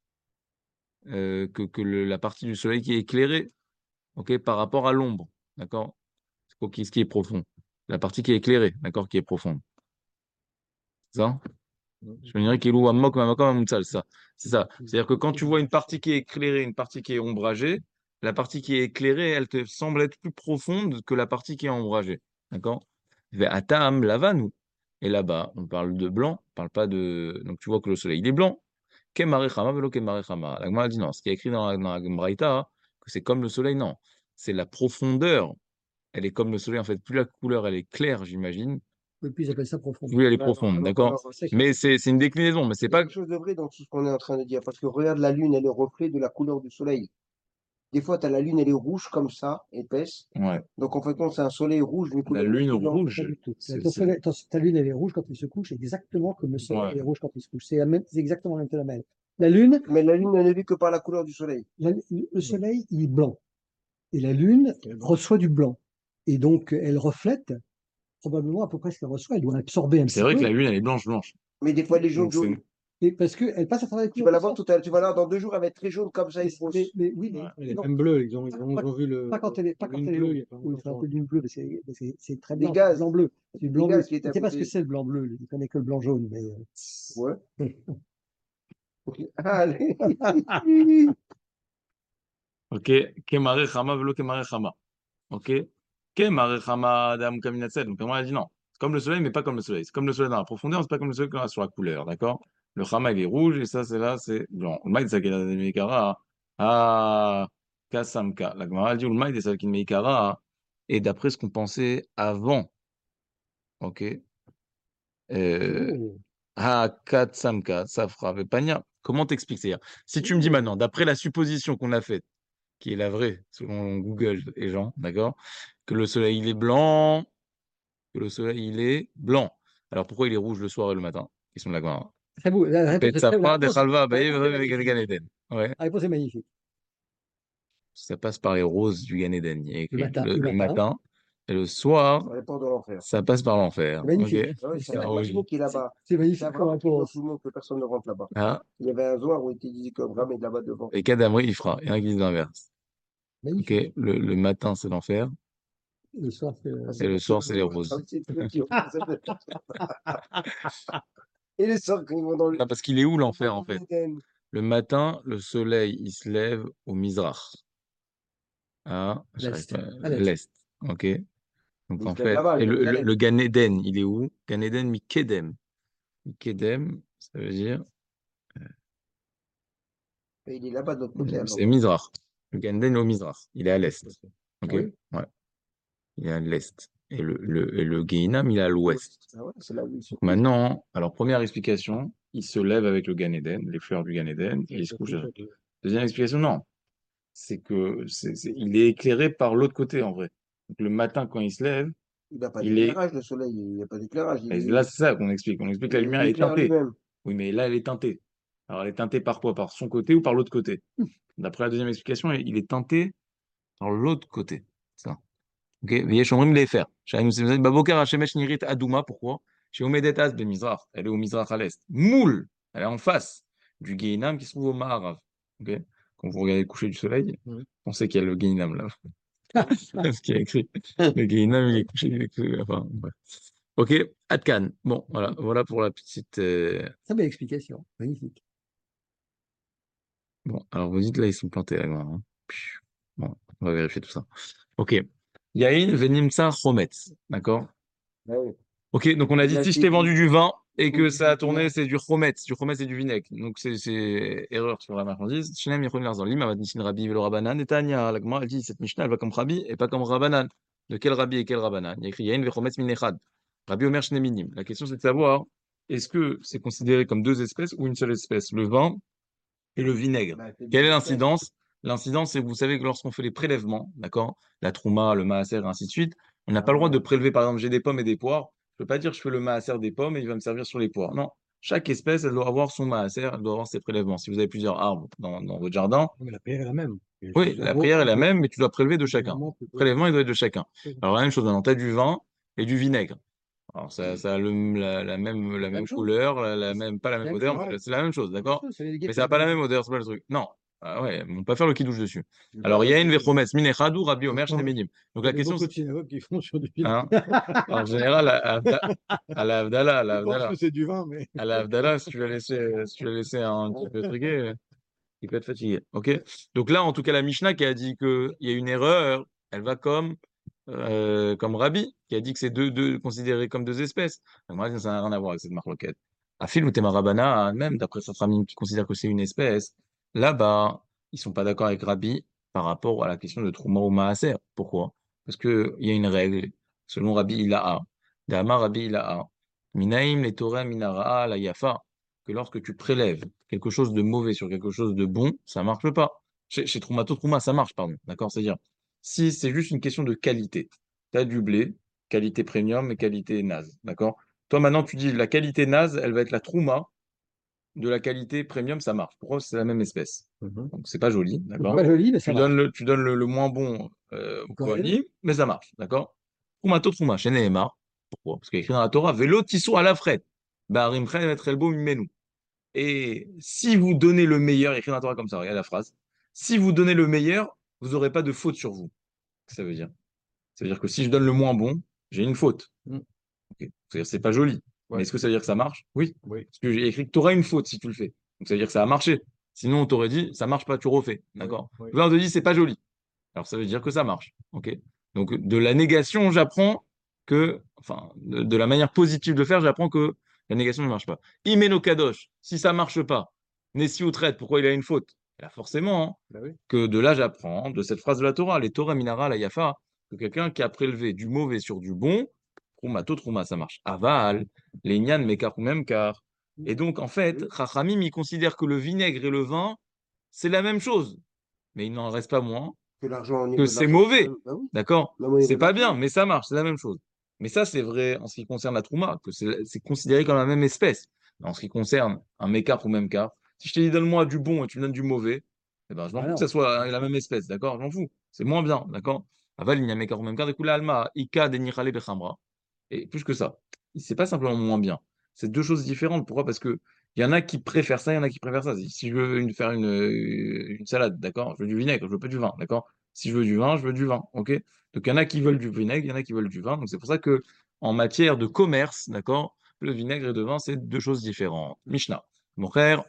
la partie du soleil qui est éclairée, ok, par rapport à l'ombre. D'accord? Ce qui est profond. La partie qui est éclairée, d'accord, qui est profonde. C'est ça? Je me dirais qu'il ou Amok, Amok, Amutsal, c'est ça. C'est ça. C'est-à-dire que quand tu vois une partie qui est éclairée, une partie qui est ombragée, la partie qui est éclairée, elle te semble être plus profonde que la partie qui est ombragée. D'accord? Atam, lavanu. Et là-bas, on parle de blanc, on parle pas de. Donc tu vois que le soleil, il est blanc. Kemarechama, velo kemarechama. La Gemara dit non. Ce qui est écrit dans la Braïta, que c'est comme le soleil, non. C'est la profondeur. Elle est comme le soleil, en fait. Plus la couleur, elle est claire, j'imagine. Et puis ils appellent ça profond. Oui, elle est Ouais, profonde, d'accord? alors, Mais c'est une déclinaison, mais c'est il y a pas. quelque chose de vrai dans tout ce qu'on est en train de dire, parce que regarde la lune, elle est le reflet de la couleur du soleil. Des fois, tu as la lune, elle est rouge comme ça, épaisse. Ouais. Donc, en fait, c'est un soleil rouge d'une La couleur lune aussi blanche. Pas rouge. du tout. c'est- Ton c'est- soleil- ta lune, elle est rouge quand elle se couche, exactement comme le soleil Ouais. est rouge quand il se couche. C'est exactement le même phénomène. La lune, Mais la lune, elle n'est vue que par la couleur du soleil. le soleil, il est blanc. Et la lune reçoit du blanc. Et donc, elle reflète probablement à peu près ce qu'elle reçoit. Elle doit absorber un C'est petit vrai peu. que la lune, elle est blanche. Mais des fois, elle est jaune, Donc c'est. jaune. Et parce qu'elle passe à travers les Tu couleurs vas du la voir ciel. tout à l'heure, tu vas la voir dans 2 jours, elle va être très jaune comme ça, et grosse. Oui, Ouais. Elle est non, même bleue, ils pas, ont vu le. pas quand elle est, pas la quand lune elle est bleue, rouge. il y a pas Oui, longtemps. c'est un peu d'une bleue, mais c'est très Des blanc, c'est gaz, blanc-bleu. C'est du des blanc-bleu. gaz qui Il étaient ne à sait pas ce que côté. c'est le blanc-bleu. Il ne connaît que le blanc-jaune. Mais, Ouais. Allez. Ok. Kemare Chama, velo Kemare Chama. Ok? Kemare Chama Adam Kaminatsel. Donc, moi, elle a dit non. C'est comme le soleil, mais pas comme le soleil. C'est comme le soleil dans la profondeur, c'est pas comme le soleil sur la couleur. D'accord? Le Chama, il est rouge, et ça, c'est là, c'est blanc. Le Maïd, c'est qu'il a des Meikara. Ah, Kasamka. La Gemara elle dit, le Maïd, c'est qu'il Meikara. Et d'après ce qu'on pensait avant, ok? Euh, oh, Ah, Katsamka, Safra, Vepania. Comment t'expliques? C'est-à-dire, si tu me dis oh. maintenant, d'après la supposition qu'on a faite, qui est la vraie, selon Google et Jean, d'accord? Que le soleil, il est blanc, que le soleil, il est blanc. Alors pourquoi il est rouge le soir et le matin? Question de la Gemara. Très beau. La réponse, Bet Safra, Dechalva, la Abaye, réponse est magnifique. Gan Eden. Ouais. La réponse est magnifique. Ça passe par les roses du Gan Eden. Il y a écrit Le le matin, matin et le soir, Ça dépend de l'enfer. ça passe par l'enfer. c'est Ok? magnifique. Ah ouais, c'est Ah imaginez oui. qu'il est là-bas. C'est C'est magnifique comme vraiment qui dans réponse. tout le monde que personne ne rentre là-bas. Ah, Il y avait un zoar où il était dit comme Ram et là-bas devant. et Kadamri, il fera. Il y en a qui disent l'inverse. Ok? Magnifique. Le matin, c'est l'enfer. Le soir, c'est Ah, Et c'est le pour soir, c'est les Ah roses. oui, c'est le petit. Et les sorts qui vont dans le. Non, parce qu'il est où l'enfer, en dans fait? l'Éden. Le matin, le soleil, il se lève au Mizrach. Ah, j'arrive l'Est. pas. À l'Est. L'Est. Ok? Donc, Mais il en se lève fait, là-bas, et Jérusalem. le Gan Eden, il est où? Gan Eden, Mikedem. Mikedem, ça veut dire, Et il est là-bas de l'autre côté alors. c'est Mizrach. Le Gan Eden est au Mizrach. Il est à l'Est. Ok? Ah oui? Ouais. Il est à l'Est. Et le Gehinam, il est à l'Ouest. Ah ouais, c'est là où ils se Donc couchent. maintenant, alors première explication, il se lève avec le Gan Eden, les fleurs du Gan Eden, et il se couche avec. Deuxième explication, non. C'est que il est éclairé par l'autre côté, en vrai. Donc le matin, quand il se lève, Il n'a pas il est. d'éclairage, le soleil. Il n'y a pas d'éclairage. Et là, c'est ça qu'on explique. On explique que la lumière, Il elle est éclaire teintée. lui-même. Oui, mais là, elle est teintée. Alors, elle est teintée par quoi? Par son côté ou par l'autre côté? D'après la deuxième explication, il est teinté par l'autre côté. Ça. Ok? V'yesh omrim lefer. Sha'im zimzim baboker hashemesh nirit adouma. Pourquoi? Chez Omedet Az Mizrach. Elle est au Mizrach à l'est. Moule. Elle est en face du Guéhinam qui se trouve au Maharav. Ok? Quand vous regardez le coucher du soleil, pensez qu'il y a le Guéhinam là. Ce qui est écrit. Le Guéhinam, il est couché. Enfin, bref. Ok, Atkan. Bon, voilà, voilà pour la petite. Très belle explication. Magnifique. Bon, alors vous dites là, ils sont plantés, là, hein. Pfiou. Bon, on va vérifier tout ça. Ok. Yain venimtsa chometz. D'accord? Ah oui. Ok, donc on a Et dit là, si je c'est t'ai vendu du vin et faut que du ça a tourné, vinaigre. c'est du chometz. Du chometz et du vinaigre. Donc c'est erreur sur la marchandise. Shneim yichon larzan. Lim avad nishin Rabbi velo Rabbanan. Et Tanya, la Gemara, elle dit cette Mishnah, elle va comme Rabbi et pas comme Rabbanan. De quel Rabbi et quel Rabbanan? Il y a écrit Yain vechometz min echad. Rabbi Omer shne minim. La question c'est de savoir est-ce que c'est considéré comme deux espèces ou une seule espèce? Le vin et le vinaigre. Bah, c'est Quelle des est espèces. l'incidence? L'incidence, c'est que vous savez que lorsqu'on fait les prélèvements, d'accord, la trouma, le maaser, et ainsi de suite, on n'a Ah pas le droit de ouais. prélever, par exemple, j'ai des pommes et des poires. Je peux pas dire je fais le maaser des pommes et il va me servir sur les poires. Non. Chaque espèce, elle doit avoir son maaser, elle doit avoir ses prélèvements. Si vous avez plusieurs arbres dans votre jardin, Mais la prière est la même. Et oui, la prière est la même, mais tu dois prélever de chacun. Généralement, Le plutôt. prélèvement, il doit être de chacun. Alors, la même chose, maintenant, tu as du vin et du vinaigre. Alors, ça a la Même même chose. couleur, la même, pas la même Même odeur, chose. mais c'est la même chose, C'est la même d'accord? chose, c'est les Mais ça n'a guêpes. pas la même odeur, c'est pas le truc. Non. Ah ouais, on peut pas faire le kidouche dessus. Bah Alors, il y a ouais, une c'est ça. vechometz, minechadou, rabbi omer, Pourtant, shnemenim. Donc, il y a la des question, beaucoup de synagogues qui font sur du vinaigre. hein, en général, à la Havdalah, Ils pensent que c'est du vin, mais. à la Havdalah, si tu l'as laissé un petit peu truqué, il peut être fatigué. OK? Donc là, en tout cas, la Mishnah qui a dit qu'il y a une erreur, elle va comme Rabbi, qui a dit que c'est considéré comme deux espèces. Donc, moi, ça n'a rien à voir avec cette marloquette. Afil ou Temarabana, même d'après Saframim qui considère que c'est une espèce, là-bas, ils sont pas d'accord avec Rabbi par rapport à la question de Trouma ou Maaser. Pourquoi? Parce qu'il y a une règle, selon Rabbi Ilaha, Dama Rabbi Ilaha, Minaim les Torah Minara la Yafa, que lorsque tu prélèves quelque chose de mauvais sur quelque chose de bon, ça marche pas. Chez Troumato Trouma, ça marche, pardon. D'accord? C'est-à-dire, si c'est juste une question de qualité, tu as du blé, qualité premium et qualité naze. D'accord? Toi, maintenant, tu dis la qualité naze, elle va être la trouma de la qualité premium, ça marche. Pourquoi? C'est la même espèce. Mhm. Donc, c'est pas joli. C'est pas D'accord? joli, mais ça Tu donnes marche. le moins bon au Cohen, Kohanim, mais ça marche. D'accord? Troumato Trouma, chez Nehemar. Pourquoi? Parce qu'il y a écrit dans la Torah, Vélo tissou à la frette. Barimchen et Elbo mimenu. Et si vous donnez le meilleur, il y a écrit dans la Torah comme ça, regarde la phrase. Si vous donnez le meilleur, vous n'aurez pas de faute sur vous. Qu'est-ce que ça veut dire? Ça veut dire que si je donne le moins bon, j'ai une faute. Mm. Ok. C'est-à-dire que c'est pas joli. Mais Ouais, est-ce que ça veut dire que ça marche? Oui. oui, Parce que j'ai écrit que tu auras une faute si tu le fais. Donc ça veut dire que ça a marché. Sinon, on t'aurait dit, ça marche pas, tu refais. oui, D'accord? oui. Là, on te dit, c'est pas joli. Alors ça veut dire que ça marche. Ok? Donc de la négation, j'apprends que, enfin, de la manière positive de faire, j'apprends que la négation ne marche pas. Imeno Kadosh, si ça marche pas, Nessi ou traite, pourquoi il a une faute? Eh bien, forcément, hein, Bah oui. que de là, j'apprends, de cette phrase de la Torah, les Torah Minara, la Yafa, que quelqu'un qui a prélevé du mauvais sur du bon, Trouma, ça marche. Aval, les Nyan, Mekar ou même car. Et donc, en fait, Chachamim, il considère que le vinaigre et le vin, c'est la même chose. Mais il n'en reste pas moins Que l'argent au que niveau de c'est l'argent. mauvais. Bah oui, D'accord? même au niveau C'est de pas bien, l'argent. mais ça marche, c'est la même chose. Mais ça, c'est vrai en ce qui concerne la trouma, que c'est considéré comme la même espèce. En ce qui concerne un mécart ou même quart, si je te dis donne-moi du bon et tu me donnes du mauvais, eh ben, je m'en ah fous que non. ça soit la même espèce, d'accord? Je m'en fous. C'est moins bien, d'accord? Aval, il y a un mécart ou même quart, du coup, là, alma, ika, denichale, bechamra. Et plus que ça, c'est pas simplement moins bien. C'est deux choses différentes. Pourquoi? Parce que il y en a qui préfèrent ça, il y en a qui préfèrent ça. Si je veux faire une salade, d'accord? Je veux du vinaigre, je veux pas du vin, d'accord? Si je veux du vin, je veux du vin, ok? Donc il y en a qui veulent du vinaigre, il y en a qui veulent du vin. Donc c'est pour ça que en matière de commerce, d'accord, le vinaigre et le vin, c'est deux choses différentes. Mishnah. Mon frère,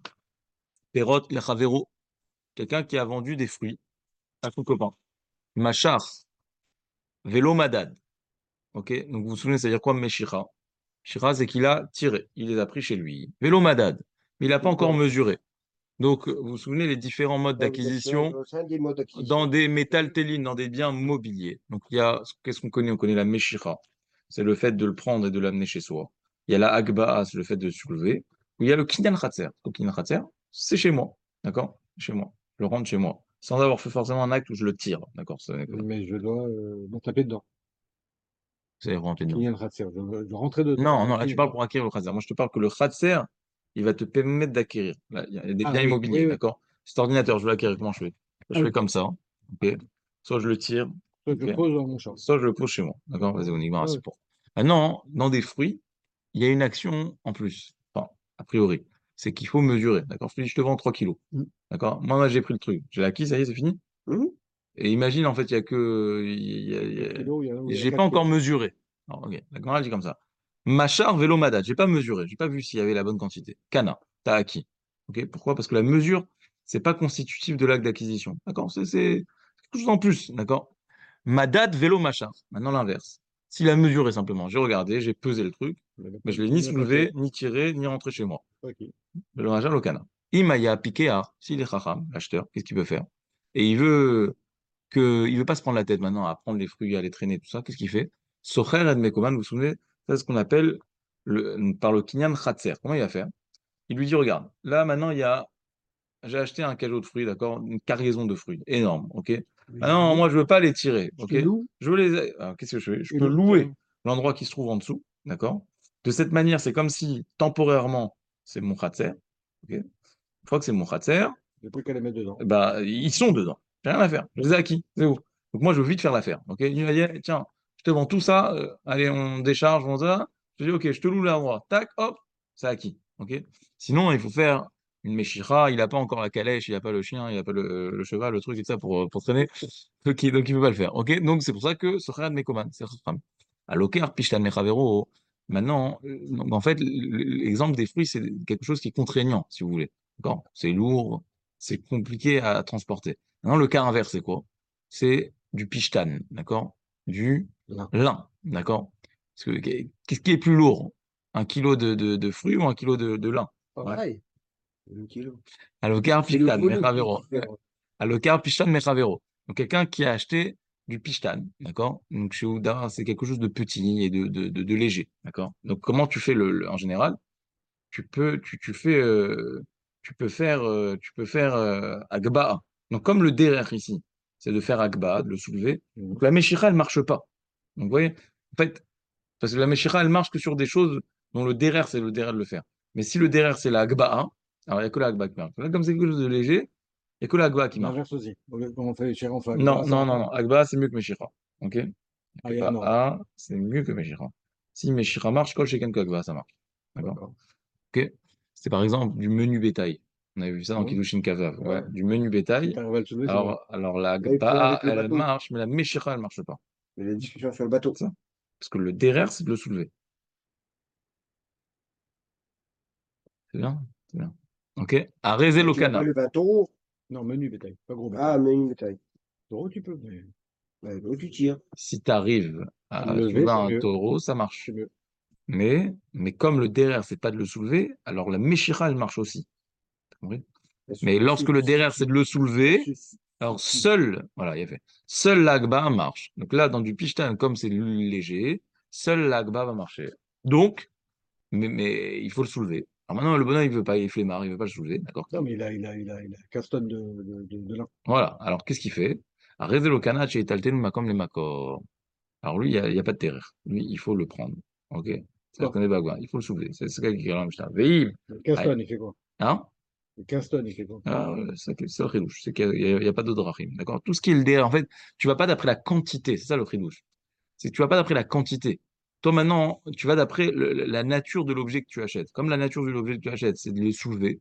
Perot Lechavero, quelqu'un qui a vendu des fruits à son copain. Machar, vélo madad. Ok? Donc vous vous souvenez, c'est-à-dire quoi, Meshira? Shira, c'est qu'il a tiré, il les a pris chez lui. Vélo madad, mais il n'a pas C'est encore quoi? mesuré. Donc vous vous souvenez les différents modes d'acquisition C'est un des modes dans d'acquisition. des métaltélines, dans des biens mobiliers. Donc, il y a, qu'est-ce qu'on connaît? On connaît la Meshira. C'est le fait de le prendre et de l'amener chez soi. Il y a la Agba'a, c'est le fait de le soulever. Il y a le Kinyan Khatser. Le Kinyan Khatser, c'est chez moi. D'accord? Chez moi. Je le rentre chez moi. Sans avoir fait forcément un acte où je le tire. D'accord? Mais je dois donc taper dedans. C'est rentrer dedans. Kinyan Khatser. Je dois rentrer dedans. Non, non, là, tu parles pour acquérir le Khatser. Moi, je te parle que le Khatser, il va te permettre d'acquérir. Là, il y a des Ah biens oui, immobiliers. oui, oui. D'accord? Cet ordinateur, je veux l'acquérir. Comment je fais? Je Ah fais oui. comme ça. Ok? Soit je le tire. Toi, je Ok? pose dans mon champ. Ça, je le pose chez moi. D'accord? Vas-y, on y va, Ah c'est oui. pour. Maintenant, dans des fruits, il y a une action en plus. Enfin, a priori. C'est qu'il faut mesurer. D'accord? Je te dis, je te vends 3 kilos. Mm. D'accord? Moi, j'ai pris le truc. J'ai acquis, ça y est, c'est fini. Mhm. Et imagine, en fait, il y a que. Kilo, il y a J'ai pas 4 encore kilos. mesuré. Alors, ok. La Gemara dit comme ça. Machar vélo madad. J'ai pas mesuré. J'ai pas vu s'il y avait la bonne quantité. Cana. T'as acquis. Ok? Pourquoi? Parce que la mesure, c'est pas constitutif de l'acte d'acquisition. D'accord? C'est quelque chose en plus. D'accord? Madad vélo machin. Maintenant, l'inverse. Si la mesure est simplement, j'ai regardé, j'ai pesé le truc, mais je l'ai ni soulevé, ni tiré, ni rentré chez moi. Ok. Vélo machin, l'okana. Imaya piqué à, s'il est chacham, l'acheteur, qu'est-ce qu'il veut faire? Et il veut pas se prendre la tête maintenant à prendre les fruits, à les traîner, tout ça. Qu'est-ce qu'il fait? Socher et Mekoman, vous vous souvenez? C'est ce qu'on appelle par le kinyan khatser. Comment il va faire? Il lui dit, regarde, là maintenant, j'ai acheté un cajot de fruits, d'accord? Une cargaison de fruits, énorme, ok? Ah non, moi je veux pas les tirer, Je ok? te loue. Je veux les. Alors, qu'est-ce que je fais? Je Et peux l'autre, louer l'endroit qui se trouve en dessous, d'accord? De cette manière, c'est comme si temporairement, c'est mon khatser, ok? Une fois que c'est mon khatser, J'ai plus qu'à les mettre dedans. bah, ils sont dedans. J'ai rien à faire. Je les ai acquis. C'est où? Donc moi, je veux vite faire l'affaire. Ok? Il va dire, tiens, je te vends tout ça. Allez, on décharge, on ça. Je dis, ok, je te loue l'endroit. Tac, hop, c'est acquis. Ok? Sinon, il faut faire une méchira. Il n'a pas encore la calèche, il n'a pas le chien, il n'a pas le cheval, le truc et tout ça pour traîner. Donc, il ne peut pas le faire. Ok? Donc, c'est pour ça que Sochad Mekoman, c'est Chacham. Aloker, Pishtan Mechavero. Maintenant, donc, en fait, l'exemple des fruits, c'est quelque chose qui est contraignant, si vous voulez. D'accord? C'est lourd, c'est compliqué à transporter. Maintenant, le cas inverse, c'est quoi? C'est du pishtan, d'accord? Du Là. lin, d'accord? Parce que qu'est-ce qui est plus lourd? Un kilo de fruits ou un kilo de lin? Ouais. pareil. 1 kilo. Alocar C'est le pishtan, volume qui est mechavero. différent. Alocar pishtan, mechavero. Donc, quelqu'un qui a acheté du pishtan, d'accord? Donc, chez Ouda, c'est quelque chose de petit et de léger, d'accord? Donc, comment tu fais en général? Tu peux faire agba. Donc, comme le derer ici, c'est de faire agba, de le soulever. Donc, la meshira, elle marche pas. Donc, vous voyez, en fait, parce que la meshira, elle marche que sur des choses dont le derer, c'est le derer de le faire. Mais si le derer, c'est la agba, alors il n'y a que la agba qui marche. Là, comme c'est quelque chose de léger, il n'y a que la agba qui marche. L'inverse aussi. Quand on fait les chérons, on fait Non, Agba, ça non, marche non, pas. non. Agba, c'est mieux que meshira. Ok? Ah, il y a un ordre. Agba, c'est mieux que meshira. Si meshira marche, kol sheken que agba, ça marche. D'accord? D'accord. Ok. C'est par exemple du menu bétail. On avait vu ça dans Oui. Kiddushin Kazav. Ouais, Ouais. du menu Si bétail. tu arrives à le soulever, c'est bon. Alors la Là, il faut gba, avec le elle bateau. marche, mais la meshira, elle marche pas. Il y a la discussion sur le bateau. Ça. Parce que le derer, c'est de le soulever. C'est bien? C'est bien. Ok. Areze Mais tu n'as pas lokana. le bateau. Non, menu bétail, pas gros bétail. Ah, mais une taille. Gros, tu peux, mais Bah, l'eau, tu tires. Si tu arrives à le à lever, soulever c'est un mieux. taureau, ça C'est marche. mieux. Mais comme le derer, c'est pas de le soulever, alors la meshira, elle marche aussi. T'as compris? Ça Mais lorsque le derer, c'est de le soulever, suffit. alors voilà, il y a fait. Seul l'agba marche. Donc là, dans du pishtan, comme c'est léger, seul l'agba va marcher. Donc, mais il faut le soulever. Alors maintenant, le bonhomme, il veut pas, il est flemmard, il veut pas le soulever, d'accord? Non, mais il a 15 tonnes de lin. Voilà. Alors, qu'est-ce qu'il fait? Arrêtez le kanach et talten makom les makor. Alors lui, il y a pas de terreur. Lui, il faut le prendre. Ok? C'est Quoi? qu'on est bagua. Il faut le soulever. C'est ce qu'il y a dans le Mishnah. Veillez. 15 Aïe. tonnes, il fait quoi? Hein? 15 tonnes, il fait quoi? Ah, ouais, c'est le chidouche. C'est qu'il y a pas d'autre drachim. D'accord? Tout ce qui est le derrière, en fait, tu vas pas d'après la quantité. C'est ça le chidouche. C'est que tu vas pas d'après la quantité. Toi, maintenant, tu vas d'après la nature de l'objet que tu achètes. Comme la nature de l'objet que tu achètes, c'est de les soulever.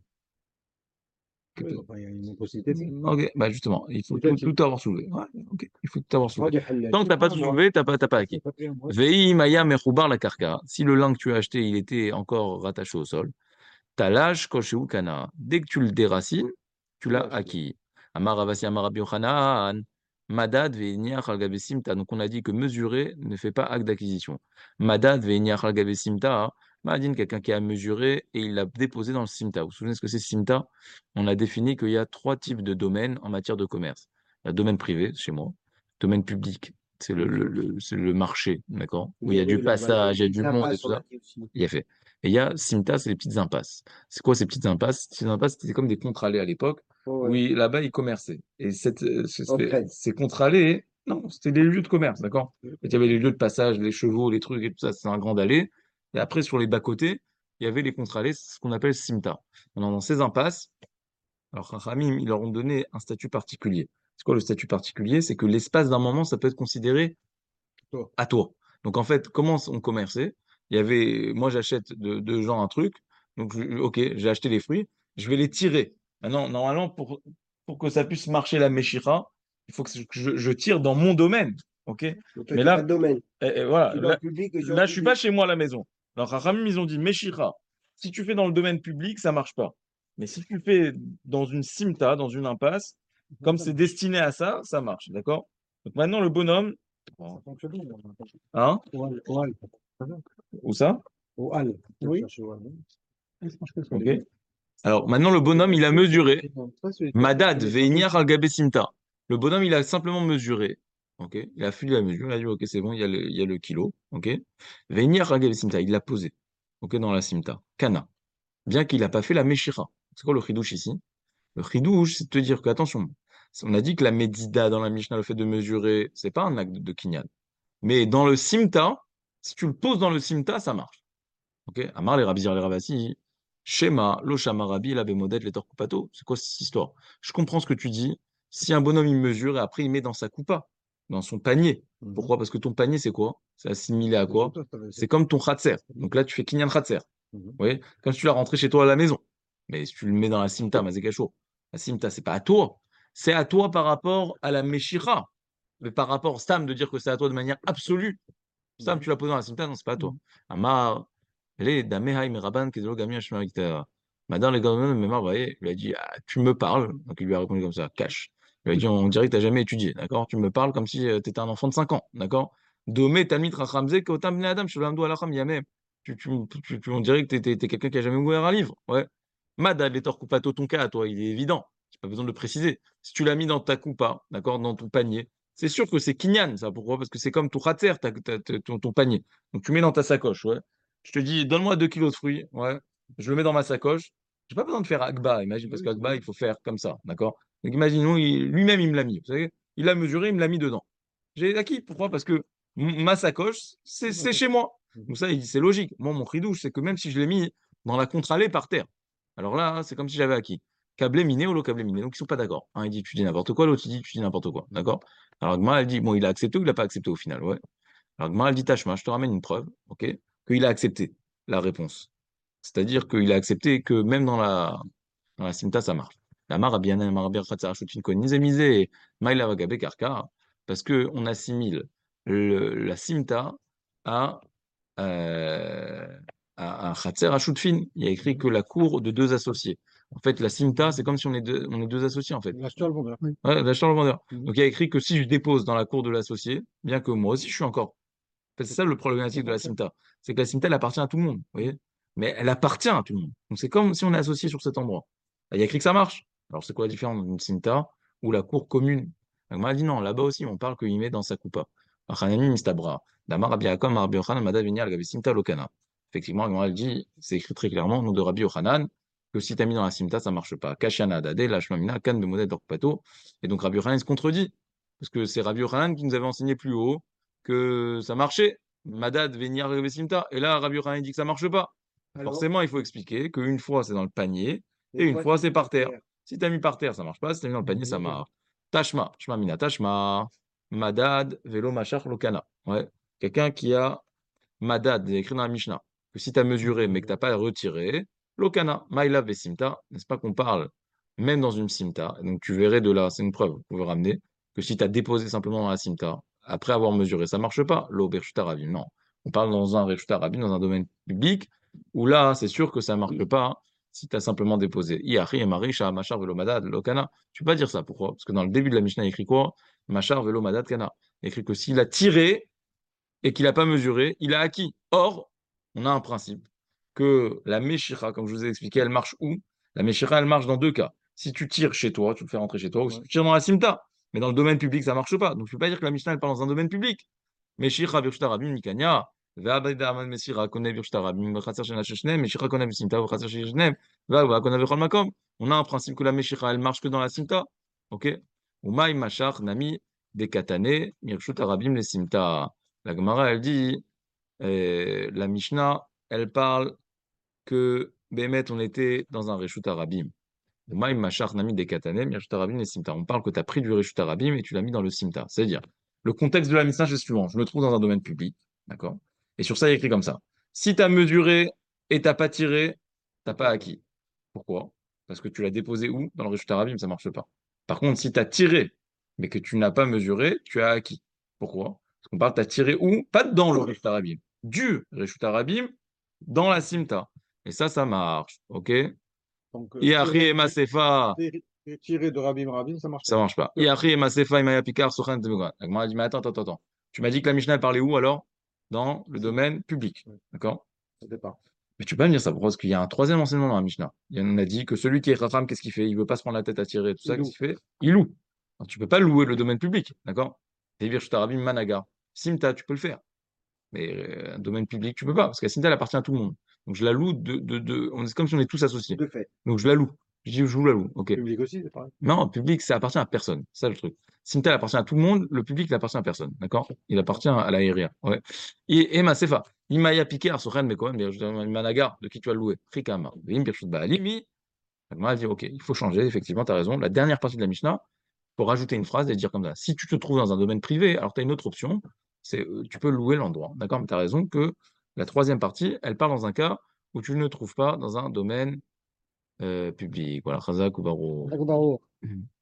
Oui, enfin, il y a une possibilité de faire. Ok, bah justement, il faut Peut-être, tout avoir soulevé. Ouais, ok, il faut tout avoir Prends soulevé. du halal. Tant que t'as pas tout soulevé, t'as pas acquis. Vei maya mechoubar la karka. Si le lin que tu as acheté, il était encore rattaché au sol, t'as l'âge koshehu kana. Dès que tu le déracines, tu l'as acquis. Amar Ravasi Amar Rabbi Yochanan, Madad ve'iniach al gabe simta. Donc on a dit que mesurer ne fait pas acte d'acquisition. Madad ve'iniach al gabe simta. Madine, quelqu'un qui a mesuré et il l'a déposé dans le simta. Vous vous souvenez ce que c'est simta? On a défini qu'il y a trois types de domaines en matière de commerce. Il y a le domaine privé, chez moi. Domaine public, c'est le marché, d'accord? Où il y a du passage, il y a du monde et tout ça. Il y a fait. Et il y a Simta, c'est les petites impasses. C'est quoi ces petites impasses? Ces impasses, c'était comme des contre-allées à l'époque, où là-bas, ils commerçaient. Et ces contre-allées, non, c'était des lieux de commerce, d'accord? Il y avait les lieux de passage, les chevaux, les trucs et tout ça, c'est un grand allée. Et après, sur les bas-côtés, il y avait les contre-allées, c'est ce qu'on appelle Simta. Alors, dans ces impasses, alors, Chachamim, ils leur ont donné un statut particulier. C'est quoi le statut particulier? C'est que l'espace d'un moment, ça peut être considéré Toi. à toi. Donc en fait, comment on commerçait? Il y avait, moi j'achète de gens un truc, donc ok, j'ai acheté les fruits, je vais les tirer. Maintenant, normalement, pour que ça puisse marcher la Meshira, il faut que je tire dans mon domaine, ok? Donc, toi, Mais tu n'as pas là, de domaine. voilà, Tu es dans le public et je suis en là, je suis pas public. chez moi à la maison. Alors, Rachamim, ils ont dit Meshira, si tu fais dans le domaine public, ça marche pas. Mais si tu le fais dans une simta, dans une impasse, comme c'est destiné à ça, ça marche, d'accord? Donc maintenant, le bonhomme, Ça fonctionne bien. hein, Au hall. où ça? Au hall. Oui. Ok. Alors maintenant, le bonhomme, il a mesuré. Madad, Veinir al Gabe Simta. Le bonhomme, il a simplement mesuré. Ok. Il a fait la mesure. Il a dit, ok, c'est bon, il y a le kilo. Ok. Veinir al Gabe Simta. Il l'a posé. Ok, dans la Simta. Kana. Bien qu'il n'a pas fait la Meshira. C'est quoi le chidouche ici? Le chidouche, c'est de te dire que, attention, on a dit que la Medida dans la Mishnah, le fait de mesurer, c'est pas un acte de kinyan. Mais dans le Simta, si tu le poses dans le Simta, ça marche. Ok. Amar les Rabbi les Ravasi. Shema, lo shama Rabbi, la bémodet, les torcupato. C'est quoi cette histoire? Je comprends ce que tu dis. Si un bonhomme il mesure et après il met dans sa coupa, dans son panier. Pourquoi? Parce que ton panier, c'est quoi? C'est assimilé à quoi? C'est comme ton khatser. Donc là, tu fais kinyan khatser. Vous voyez? Comme si tu l'as rentré chez toi à la maison. Mais si tu le mets dans la simta, mazekacho, la simta, c'est pas à toi. C'est à toi par rapport à la meshira. Mais par rapport, Stam, de dire que c'est à toi de manière absolue. Stam, tu l'as posé dans la simta, non, c'est pas à toi. Amar, les damehai meraban, kedelo gamia shmarikta. Madame, les gars, mais vous voyez, il lui a dit, ah, tu me parles. Donc il lui a répondu comme ça, cash. Il lui a dit, on dirait que tu n'as jamais étudié, d'accord? Tu me parles comme si tu étais un enfant de 5 ans, d'accord? Domé, talmit, rachamze, kotam bnei adam, shulamdu alacham yameh. On dirait que tu es quelqu'un qui a jamais ouvert un livre. Ouais. Madad, les torcupato, ton cas, toi, il est évident. J'ai pas besoin de le préciser. Si tu l'as mis dans ta coupa, d'accord, dans ton panier, c'est sûr que c'est kinyan, ça. Pourquoi? Parce que c'est comme ton khatser, ton panier. Donc tu mets dans ta sacoche, ouais. Je te dis, donne-moi 2 kilos de fruits, ouais. Je le mets dans ma sacoche. J'ai pas besoin de faire Agba, imagine, parce qu'Agba, il faut faire comme ça, d'accord? Donc imaginons, lui-même, il me l'a mis. Vous savez, il l'a mesuré, il me l'a mis dedans. J'ai acquis. Pourquoi? Parce que ma sacoche, c'est chez moi. Donc ça, il dit, c'est logique. Moi, mon ridouche, c'est que même si je l'ai mis dans la contre-allée par terre, alors là, c'est comme si j'avais acquis. Câblé miné ou l'eau câblé miné. Donc ils sont pas d'accord. Un, il dit, tu dis n'importe quoi, l'autre, il dit, tu dis n'importe quoi. D'accord? Alors Gma, elle dit, bon, il a accepté ou il n'a pas accepté au final, ouais. Alors Gma, elle dit, Tachma, je te ramène une preuve, ok, qu'il a accepté la réponse. C'est-à-dire qu'il a accepté que même dans la simta, ça marche. La marabiana, marabir khatsarashutin konizemize, maïla vagabe karka, parce qu'on assimile la simta à, euh, à un khatser ashutfin. Il y a écrit que la cour de deux associés. En fait, la simta, c'est comme si on est deux associés, en fait. L'acheteur, le vendeur. Ouais, l'acheteur, le vendeur. Donc, il y a écrit que si je dépose dans la cour de l'associé, bien que moi aussi, je suis encore. En fait, c'est ça le problématique de la simta. C'est que la simta, elle appartient à tout le monde, vous voyez? Mais elle appartient à tout le monde. Donc, c'est comme si on est associé sur cet endroit. Il y a écrit que ça marche. Alors, c'est quoi la différence d'une simta ou la cour commune? Donc, moi, elle dit non, là-bas aussi, on parle qu'il met dans sa coupa. Achanami mistabra. Damar Rabbi Yaakov, Rabbi Yochanan, Mada Vinyal, Gabi Simta Lokana. Effectivement, elle dit, c'est écrit très clairement, nom de Rabbi Yochanan, que si tu as mis dans la simta, ça marche pas. Kashana Adade, Lashmamina, Kan Bemoded Dorpato. Et donc, Rabbi Yochanan se contredit. Parce que c'est Rabbi Yochanan qui nous avait enseigné plus haut que ça marchait. Madad, Véniar, Simta. Et là, Rabbi Yochanan dit que ça marche pas. Alors, Forcément, il faut expliquer qu'une fois, c'est dans le panier et une une fois, fois, c'est c'est par terre. terre. Si tu as mis par terre, ça marche pas. Si tu as mis dans le panier, ça marche. Tashma, Shma Mina, Tashma, Madad, Velo, Machar, Lokana. Ouais. Quelqu'un qui a Madad, il y a écrit dans la Mishnah, que si tu as mesuré mais que tu n'as pas retiré, Lokana, Maïla, Vesimta, n'est-ce pas qu'on parle même dans une Simta, donc tu verrais de là, c'est une preuve, vous pouvez ramener, que si tu as déposé simplement dans la Simta, après avoir mesuré, ça marche pas, l'eau Berchuta Rabim, non. On parle dans un Rechuta Rabim, dans un domaine public, où là, c'est sûr que ça marche pas si tu as simplement déposé. Iachi et Marisha, Machar, Velo, Madad, Lokana. Tu peux pas dire ça, pourquoi? Parce que dans le début de la Mishnah, il y a écrit quoi? Machar, Velo, Madad, Kana. Il y a écrit que s'il a tiré, et qu'il n'a pas mesuré, il a acquis. Or, on a un principe que la Meshira, comme je vous ai expliqué, elle marche où? La Meshira, elle marche dans deux cas. Si tu tires chez toi, tu le fais rentrer chez toi, ou si tu tires dans la Simta. Mais dans le domaine public, ça ne marche pas. Donc, je ne peux pas dire que la Mishnah, elle parle dans un domaine public. Meshira, Birshta Rabim, Mikanya. Ve'abeda Aman Mesira, Kone Birshta Rabim, V'chatzar Shena Sheshnem, Meshira Kone Simta, V'chatzar Sheshnem, Kone V'chol Makom. On a un principe que la Meshira, elle marche que dans la Simta. Ok? Umaï Machar, Nami, Dekatane, Mirshut Arabim, les Simta. La Gemara, elle dit, la Mishnah, elle parle que Bémet, on était dans un Reshut Arabim. Umaïm Machar Nami de Katanem, Reshut Arabim et Simta. On parle que tu as pris du Reshut Arabim et tu l'as mis dans le Simta. C'est-à-dire, le contexte de la Mishnah, c'est le suivant. Je me trouve dans un domaine public, d'accord? Et sur ça, il y a écrit comme ça. Si tu as mesuré et tu n'as pas tiré, tu n'as pas acquis. Pourquoi? Parce que tu l'as déposé où? Dans le Reshut Arabim, ça ne marche pas. Par contre, si tu as tiré, mais que tu n'as pas mesuré, tu as acquis. Pourquoi? Parce qu'on parle, tu as tiré où? Pas dans le Reshut Arabim. Du Reshut Arabim dans la Simta. Et ça marche. OK? Donc, Iachi et Masefa. tirer de Rabim, ça marche Ça marche pas. Iachi et Masefa, Imaya Pikar, Sochen Temugan. La Gemara dit, mais attends. Tu m'as dit que la Mishnah elle parlait où alors? Dans le domaine public. Oui. D'accord? au départ. Mais tu peux pas me dire ça, parce qu'il y a un troisième enseignement dans la Mishnah. On a dit que celui qui est Chacham, qu'est-ce qu'il fait? Il veut pas se prendre la tête à tirer, tout ça, Il qu'est-ce qu'il fait? Il loue. Alors, tu peux pas louer le domaine public, d'accord? C'est-à-dire, Rabim Managa. Simta, tu peux le faire. Mais un domaine public, tu peux pas, parce que la Simta, elle appartient à tout le monde. Donc je la loue c'est comme si on est tous associés. De fait. Donc je la loue. Je dis, je vous la loue. Ok. Public aussi, c'est pareil. Non, public, ça appartient à personne. C'est ça le truc. Simta, il appartient à tout le monde. Le public, il appartient à personne. D'accord? Il appartient à l'aérien. Ouais. Et Masefa. Imaya Piqué, Arsochen, mais quand même, Managar, de qui tu vas le louer? Frikama. Vim, Birchut Baalimi. Elle m'a dit, OK, il faut changer. Effectivement, tu as raison. La dernière partie de la Mishnah, pour rajouter une phrase et dire comme ça. Si tu te trouves dans un domaine privé, alors tu as une autre option. C'est tu peux louer l'endroit. D'accord? Mais tu as raison que la troisième partie, elle part dans un cas où tu ne trouves pas dans un domaine public. Voilà, Khazak ou Baro. D'accord.